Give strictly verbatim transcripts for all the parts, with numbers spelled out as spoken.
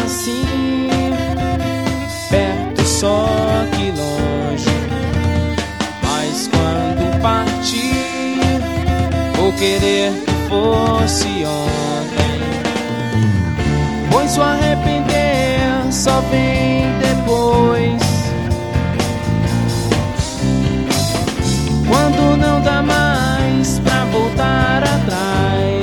assim, perto só que longe. Mas quando partir, vou querer que fosse ontem, pois o arrepender só vem depois, quando não dá mais pra voltar atrás.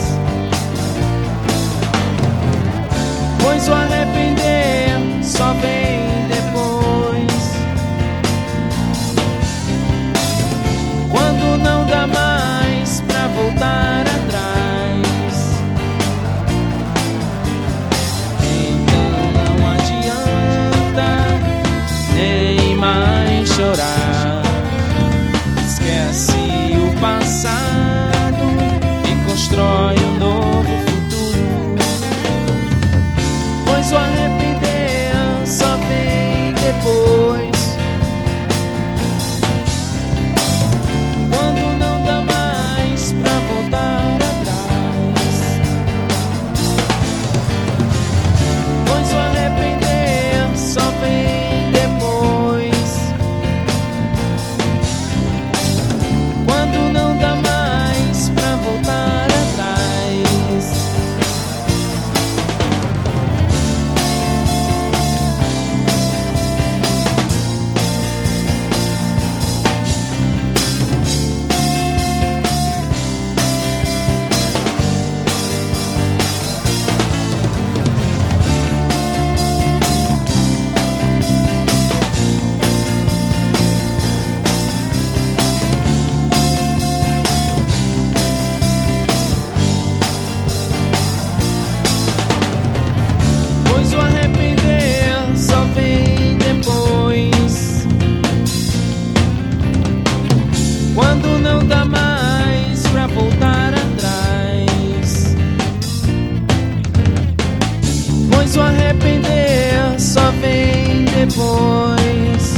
Pois o arrepender só vem depois, quando não dá mais pra voltar atrás. Então não adianta nem mais chorar. Esquece o passado e constrói um novo futuro, pois o arrepender só vem depois, quando não dá mais pra voltar atrás. Pois o arrepender só vem depois, quando não dá mais pra voltar atrás. Pois o arrepender só vem depois, quando não dá mais pra voltar atrás. Pois o arrepender só vem depois,